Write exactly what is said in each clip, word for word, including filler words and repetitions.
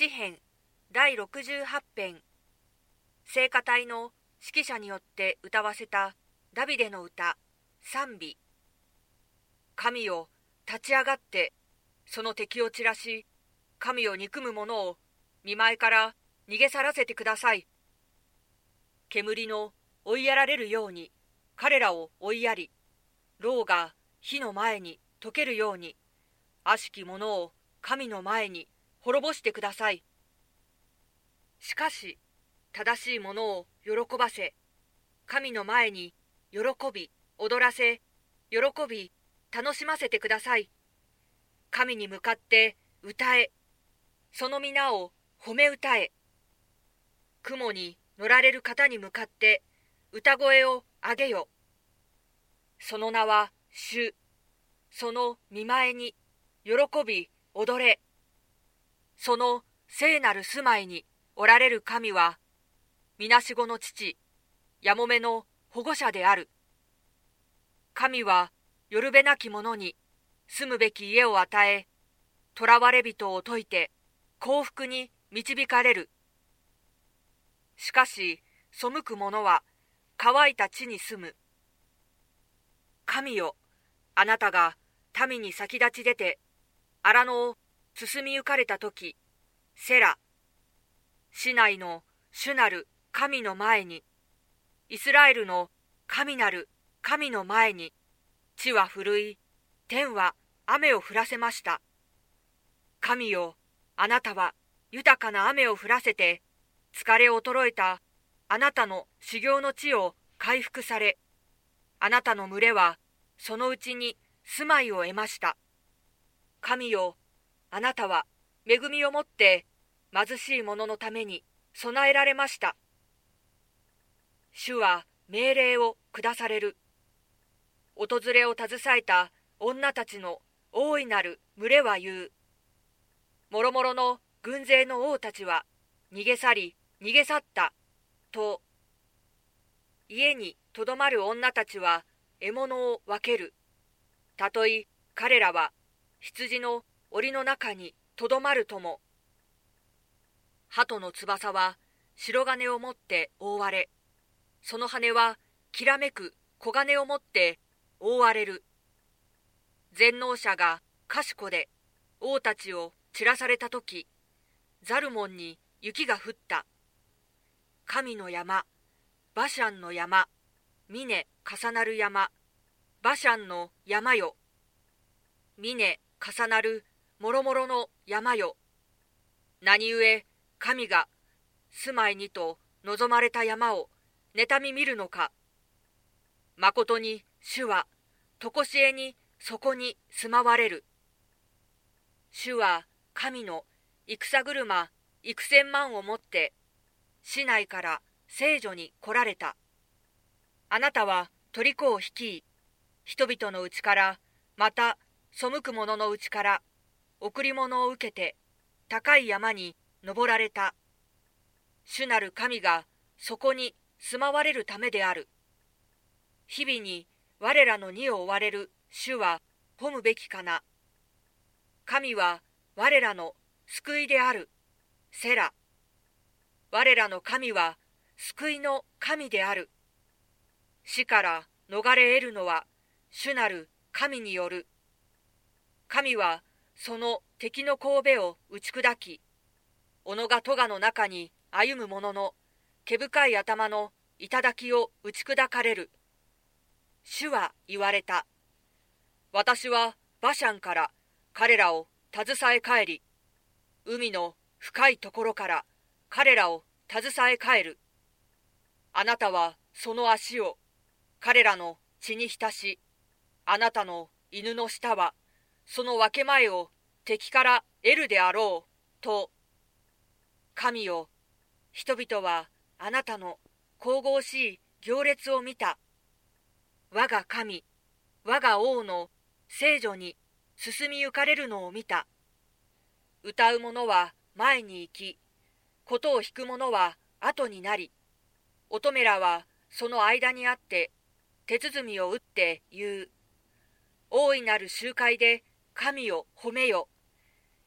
詩編第ろくじゅうはち編、聖歌隊の指揮者によって歌わせたダビデの歌賛美。神よ、立ち上がってその敵を散らし、神を憎む者を見舞いから逃げ去らせてください。煙の追いやられるように彼らを追いやり、牢が火の前に溶けるように悪しき者を神の前に滅ぼしてください。しかし正しい者を喜ばせ、神の前に喜び踊らせ、喜び楽しませてください。神に向かって歌え、その皆を褒め歌え。雲に乗られる方に向かって歌声を上げよ。その名は主、その見前に喜び踊れ。その聖なる住まいにおられる神は、みなしごの父、やもめの保護者である。神はよるべなき者に住むべき家を与え、囚われ人を解いて幸福に導かれる。しかし背く者は乾いた地に住む。神よ、あなたが民に先立ち出て荒野を進みゆかれたとき、セラ、市内の主なる神の前に、イスラエルの神なる神の前に、地は震い、天は雨を降らせました。神よ、あなたは豊かな雨を降らせて、疲れ衰えたあなたの修行の地を回復され、あなたの群れはそのうちに住まいを得ました。神よ、あなたは恵みをもって貧しい者のために備えられました。主は命令を下される。訪れを携えた女たちの大いなる群れは言う。もろもろの軍勢の王たちは逃げ去り逃げ去ったと。家にとどまる女たちは獲物を分ける。たとえ彼らは羊の檻の中にとどまるとも。鳩の翼は白金をもって覆われ、その羽はきらめく黄金をもって覆われる。全能者が賢で王たちを散らされたとき、ザルモンに雪が降った。神の山、バシャンの山、峰重なる山、バシャンの山よ。峰重なるもろもろの山よ。何故神が住まいにと望まれた山を妬み見るのか。まことに主はとこしえにそこに住まわれる。主は神の戦車幾千万をもって市内から聖女に来られた。あなたは虜を率い、人々のうちからまた背く者のうちから贈り物を受けて高い山に登られた。主なる神がそこに住まわれるためである。日々に我らの荷を追われる主は褒むべきかな。神は我らの救いである。セラ。我らの神は救いの神である。死から逃れ得るのは主なる神による。神はその敵の頭を打ち砕き、斧が咎の中に歩む者の毛深い頭の頂を打ち砕かれる。主は言われた。私はバシャンから彼らを携え帰り、海の深いところから彼らを携え帰る。あなたはその足を彼らの血に浸し、あなたの犬の舌はその分け前を敵から得るであろうと。神よ、人々はあなたの神々しい行列を見た。我が神、我が王の聖女に進みゆかれるのを見た。歌う者は前に行き、琴を弾く者は後になり、乙女らはその間にあって手鼓を打って言う。大いなる集会で神を褒めよ。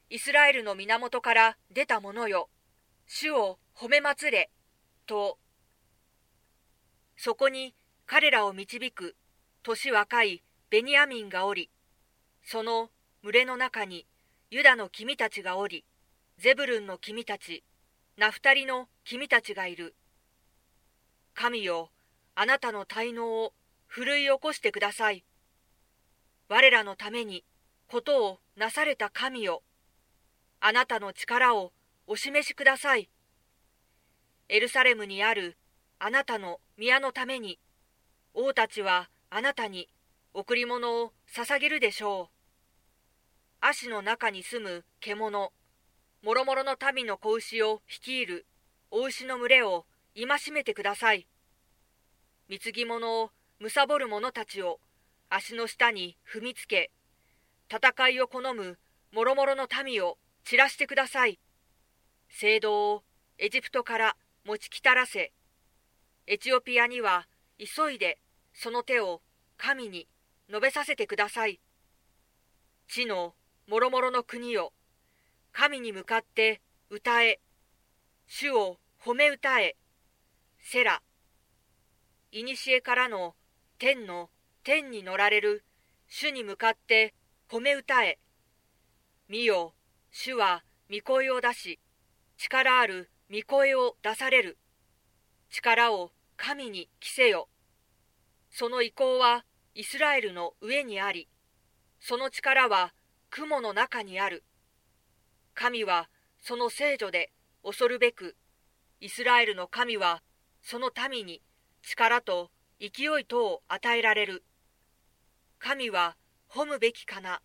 イスラエルの源から出たものよ、主を褒めまつれ、と。そこに彼らを導く年若いベニヤミンがおり、その群れの中にユダの君たちがおり、ゼブルンの君たち、ナフタリの君たちがいる。神よ、あなたの滞納を奮い起こしてください。我らのためにことをなされた神よ、あなたの力をお示しください。エルサレムにあるあなたの宮のために、王たちはあなたに贈り物を捧げるでしょう。足の中に住む獣、もろもろの民の子牛を率いるお牛の群れを戒めてください。貢ぎ物を貪る者たちを足の下に踏みつけ、戦いを好むもろもろの民を散らしてください。聖堂をエジプトから持ちきたらせ、エチオピアには急いでその手を神に述べさせてください。地のもろもろの国よ、神に向かって歌え、主を褒め歌え、セラ。いにしえからの天の天に乗られる主に向かって褒め歌え。見よ、主は御声を出し、力ある御声を出される。力を神に着せよ。その意向はイスラエルの上にあり、その力は雲の中にある。神はその聖女で恐るべく、イスラエルの神はその民に力と勢いとを与えられる。神は褒むべきかな。